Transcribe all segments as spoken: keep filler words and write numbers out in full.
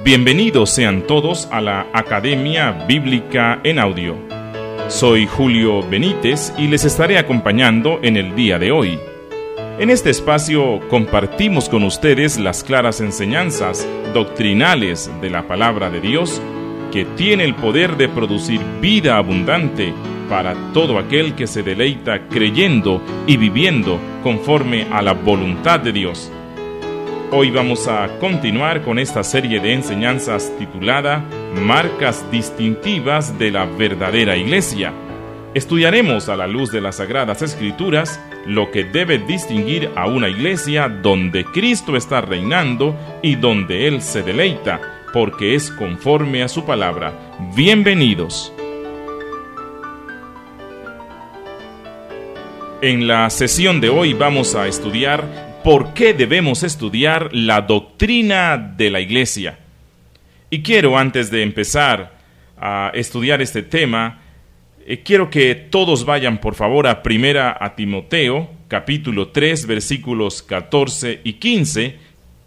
Bienvenidos sean todos a la Academia Bíblica en Audio. Soy Julio Benítez y les estaré acompañando en el día de hoy. En este espacio compartimos con ustedes las claras enseñanzas doctrinales de la Palabra de Dios, que tiene el poder de producir vida abundante para todo aquel que se deleita creyendo y viviendo conforme a la voluntad de Dios. Hoy vamos a continuar con esta serie de enseñanzas titulada Marcas distintivas de la verdadera iglesia. Estudiaremos a la luz de las Sagradas Escrituras lo que debe distinguir a una iglesia donde Cristo está reinando y donde Él se deleita, porque es conforme a su palabra. Bienvenidos. En la sesión de hoy vamos a estudiar ¿por qué debemos estudiar la doctrina de la iglesia? Y quiero, antes de empezar a estudiar este tema, eh, quiero que todos vayan, por favor, a Primera a Timoteo, capítulo tres, versículos catorce y quince.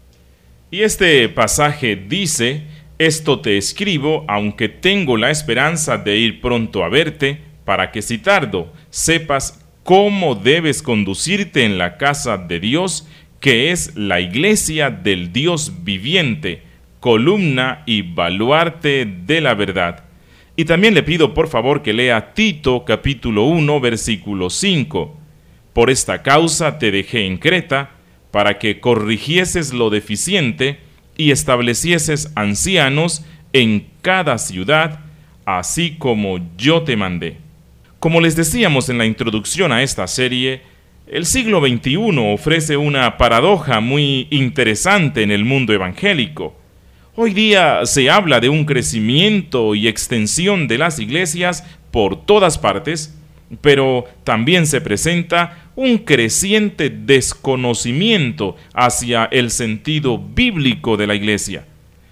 Y este pasaje dice: «Esto te escribo, aunque tengo la esperanza de ir pronto a verte, para que si tardo, sepas cómo debes conducirte en la casa de Dios, que es la iglesia del Dios viviente, columna y baluarte de la verdad». Y también le pido por favor que lea Tito capítulo uno, versículo cinco. «Por esta causa te dejé en Creta, para que corrigieses lo deficiente y establecieses ancianos en cada ciudad, así como yo te mandé». Como les decíamos en la introducción a esta serie, el siglo veintiuno ofrece una paradoja muy interesante en el mundo evangélico. Hoy día se habla de un crecimiento y extensión de las iglesias por todas partes, pero también se presenta un creciente desconocimiento hacia el sentido bíblico de la iglesia.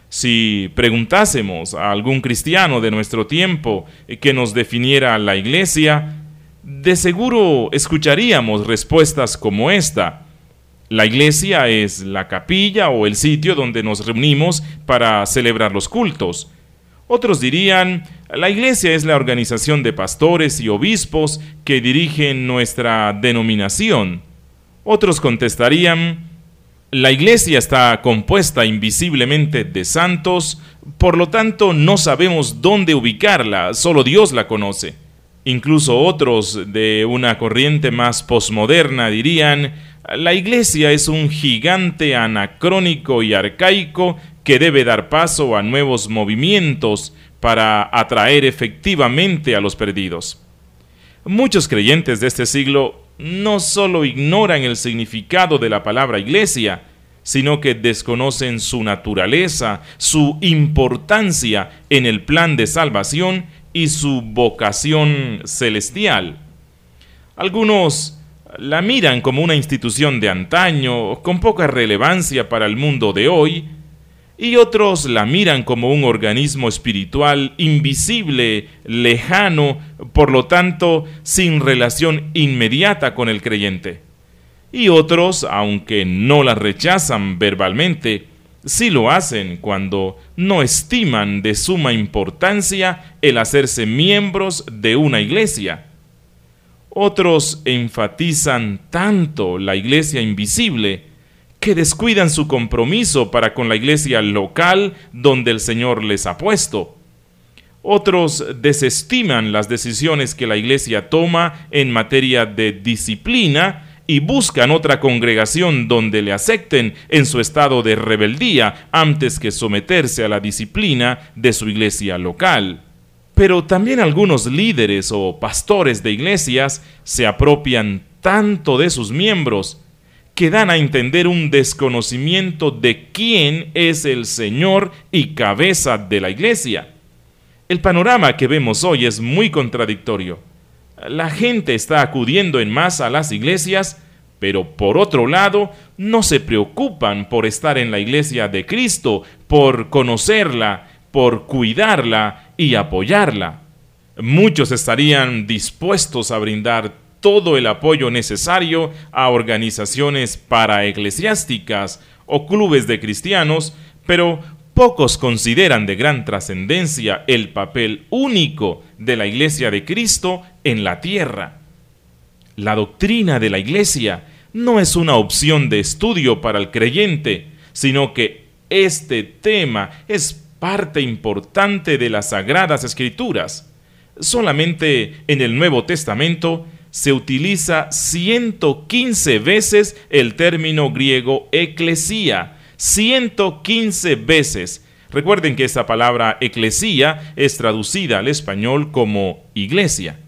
Si preguntásemos a algún cristiano de nuestro tiempo que nos definiera la iglesia, de seguro escucharíamos respuestas como esta: la iglesia es la capilla o el sitio donde nos reunimos para celebrar los cultos. Otros dirían: la iglesia es la organización de pastores y obispos que dirigen nuestra denominación. Otros contestarían: la iglesia está compuesta invisiblemente de santos, por lo tanto no sabemos dónde ubicarla, solo Dios la conoce. Incluso otros de una corriente más posmoderna dirían: la iglesia es un gigante anacrónico y arcaico que debe dar paso a nuevos movimientos para atraer efectivamente a los perdidos. Muchos creyentes de este siglo no solo ignoran el significado de la palabra iglesia, sino que desconocen su naturaleza, su importancia en el plan de salvación y su vocación celestial. Algunos la miran como una institución de antaño, con poca relevancia para el mundo de hoy, y otros la miran como un organismo espiritual invisible, lejano, por lo tanto, sin relación inmediata con el creyente. Y otros, aunque no la rechazan verbalmente, sí lo hacen cuando no estiman de suma importancia el hacerse miembros de una iglesia. Otros enfatizan tanto la iglesia invisible que descuidan su compromiso para con la iglesia local donde el Señor les ha puesto. Otros desestiman las decisiones que la iglesia toma en materia de disciplina y buscan otra congregación donde le acepten en su estado de rebeldía antes que someterse a la disciplina de su iglesia local. Pero también algunos líderes o pastores de iglesias se apropian tanto de sus miembros que dan a entender un desconocimiento de quién es el Señor y cabeza de la iglesia. El panorama que vemos hoy es muy contradictorio. La gente está acudiendo en masa a las iglesias, pero por otro lado no se preocupan por estar en la iglesia de Cristo, por conocerla, por cuidarla y apoyarla. Muchos estarían dispuestos a brindar todo el apoyo necesario a organizaciones paraeclesiásticas o clubes de cristianos, pero pocos consideran de gran trascendencia el papel único de la Iglesia de Cristo en la tierra. La doctrina de la Iglesia no es una opción de estudio para el creyente, sino que este tema es parte importante de las Sagradas Escrituras. Solamente en el Nuevo Testamento se utiliza ciento quince veces el término griego eclesía. ciento quince veces. Recuerden que esta palabra eclesía es traducida al español como iglesia.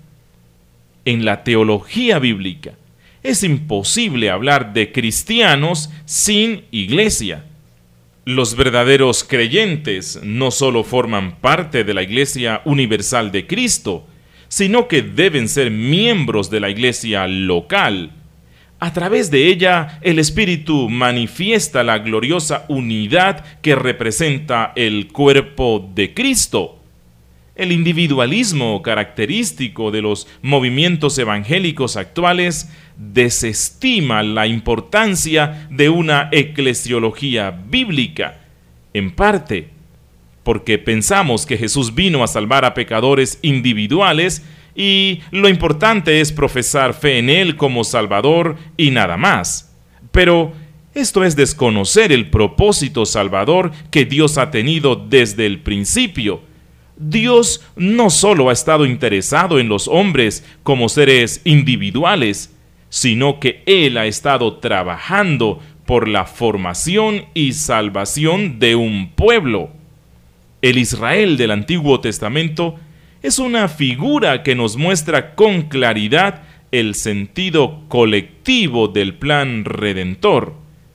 En la teología bíblica es imposible hablar de cristianos sin iglesia. Los verdaderos creyentes no solo forman parte de la Iglesia Universal de Cristo, sino que deben ser miembros de la iglesia local. A través de ella, el Espíritu manifiesta la gloriosa unidad que representa el cuerpo de Cristo. El individualismo característico de los movimientos evangélicos actuales desestima la importancia de una eclesiología bíblica, en parte porque pensamos que Jesús vino a salvar a pecadores individuales y lo importante es profesar fe en Él como Salvador y nada más. Pero esto es desconocer el propósito salvador que Dios ha tenido desde el principio. Dios no solo ha estado interesado en los hombres como seres individuales, sino que Él ha estado trabajando por la formación y salvación de un pueblo. El Israel del Antiguo Testamento es una figura que nos muestra con claridad el sentido colectivo del plan redentor.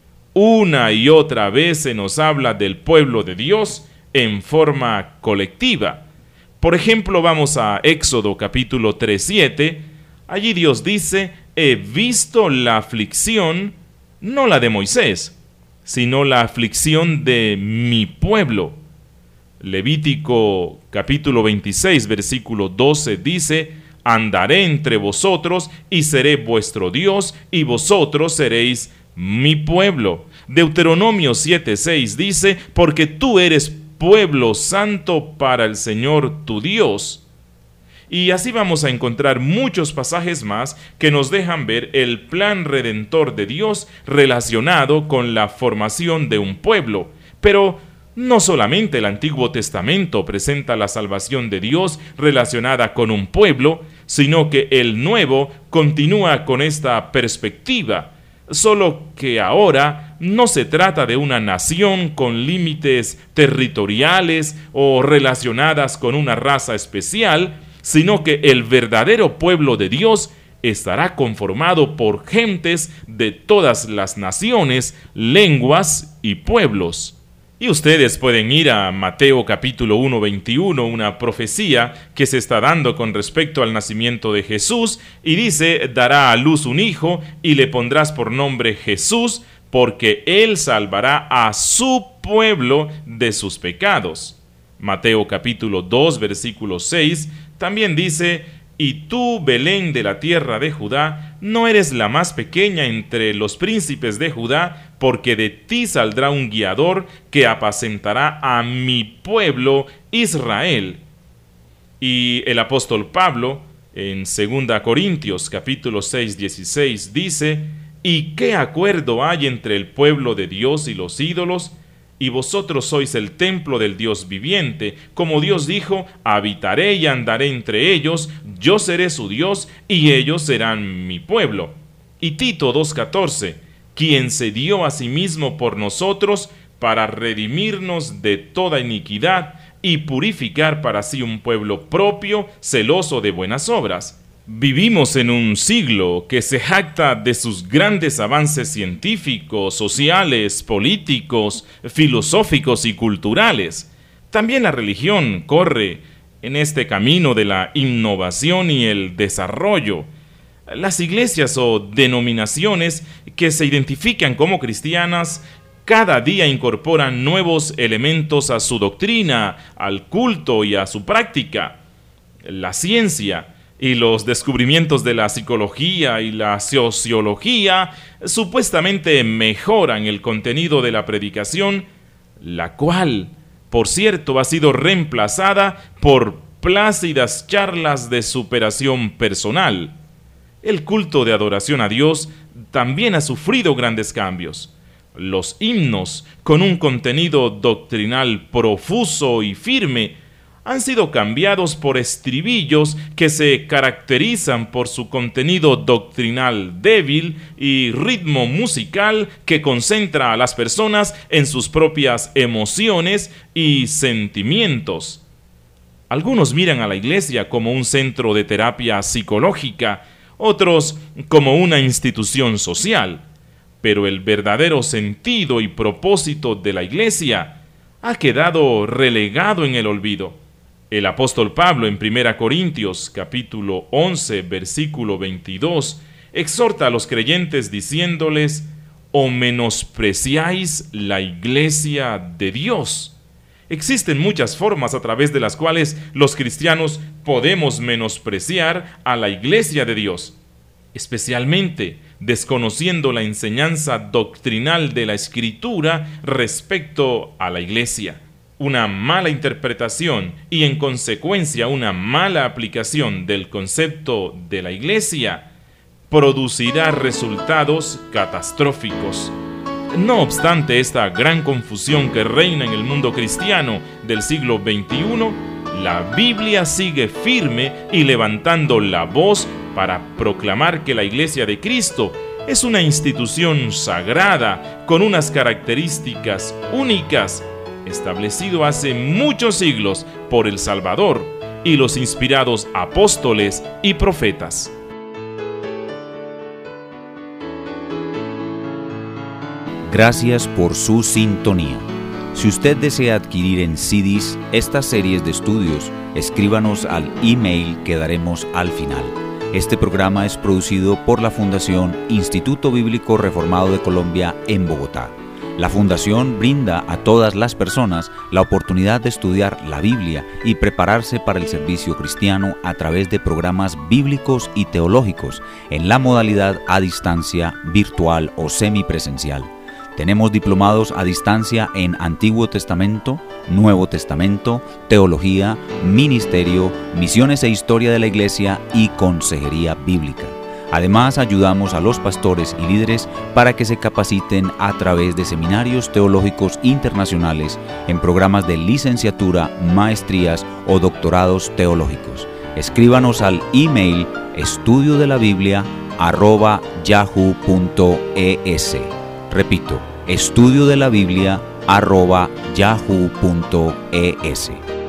Una y otra vez se nos habla del pueblo de Dios en forma colectiva. Por ejemplo, vamos a Éxodo capítulo tres, siete. Allí Dios dice: he visto la aflicción, no la de Moisés, sino la aflicción de mi pueblo. Levítico capítulo veintiséis, versículo doce dice: andaré entre vosotros y seré vuestro Dios, y vosotros seréis mi pueblo. Deuteronomio siete, seis dice: porque tú eres pueblo santo para el Señor tu Dios. Y así vamos a encontrar muchos pasajes más que nos dejan ver el plan redentor de Dios relacionado con la formación de un pueblo. Pero no solamente el Antiguo Testamento presenta la salvación de Dios relacionada con un pueblo, sino que el Nuevo continúa con esta perspectiva. Solo que ahora no se trata de una nación con límites territoriales o relacionadas con una raza especial, sino que el verdadero pueblo de Dios estará conformado por gentes de todas las naciones, lenguas y pueblos. Y ustedes pueden ir a Mateo capítulo uno, veintiuno, una profecía que se está dando con respecto al nacimiento de Jesús, y dice: dará a luz un hijo y le pondrás por nombre Jesús, porque él salvará a su pueblo de sus pecados. Mateo capítulo dos, versículo seis, también dice: y tú, Belén de la tierra de Judá, no eres la más pequeña entre los príncipes de Judá, porque de ti saldrá un guiador que apacentará a mi pueblo Israel. Y el apóstol Pablo, en segunda Corintios capítulo seis, dieciséis, dice: ¿y qué acuerdo hay entre el pueblo de Dios y los ídolos? Y vosotros sois el templo del Dios viviente. Como Dios dijo: habitaré y andaré entre ellos, yo seré su Dios y ellos serán mi pueblo. Y Tito dos, catorce, quien se dio a sí mismo por nosotros para redimirnos de toda iniquidad y purificar para sí un pueblo propio, celoso de buenas obras. Vivimos en un siglo que se jacta de sus grandes avances científicos, sociales, políticos, filosóficos y culturales. También la religión corre en este camino de la innovación y el desarrollo. Las iglesias o denominaciones que se identifican como cristianas cada día incorporan nuevos elementos a su doctrina, al culto y a su práctica. La ciencia y los descubrimientos de la psicología y la sociología supuestamente mejoran el contenido de la predicación, la cual por cierto, ha sido reemplazada por plácidas charlas de superación personal. El culto de adoración a Dios también ha sufrido grandes cambios. Los himnos, con un contenido doctrinal profuso y firme, han sido cambiados por estribillos que se caracterizan por su contenido doctrinal débil y ritmo musical que concentra a las personas en sus propias emociones y sentimientos. Algunos miran a la iglesia como un centro de terapia psicológica, otros como una institución social, pero el verdadero sentido y propósito de la iglesia ha quedado relegado en el olvido. El apóstol Pablo en primera Corintios capítulo once versículo veintidós exhorta a los creyentes diciéndoles: ¿o menospreciáis la iglesia de Dios? Existen muchas formas a través de las cuales los cristianos podemos menospreciar a la iglesia de Dios, especialmente desconociendo la enseñanza doctrinal de la Escritura respecto a la iglesia. Una mala interpretación y en consecuencia una mala aplicación del concepto de la iglesia producirá resultados catastróficos. No obstante esta gran confusión que reina en el mundo cristiano del siglo veintiuno, la Biblia sigue firme y levantando la voz para proclamar que la Iglesia de Cristo es una institución sagrada con unas características únicas, establecido hace muchos siglos por el Salvador y los inspirados apóstoles y profetas. Gracias por su sintonía. Si usted desea adquirir en C Ds estas series de estudios, escríbanos al email que daremos al final. Este programa es producido por la Fundación Instituto Bíblico Reformado de Colombia en Bogotá. La Fundación brinda a todas las personas la oportunidad de estudiar la Biblia y prepararse para el servicio cristiano a través de programas bíblicos y teológicos en la modalidad a distancia, virtual o semipresencial. Tenemos diplomados a distancia en Antiguo Testamento, Nuevo Testamento, Teología, Ministerio, Misiones e Historia de la Iglesia y Consejería Bíblica. Además, ayudamos a los pastores y líderes para que se capaciten a través de seminarios teológicos internacionales en programas de licenciatura, maestrías o doctorados teológicos. Escríbanos al email estudio de la biblia arroba yahoo punto es. Repito, estudio de la biblia arroba yahoo punto es.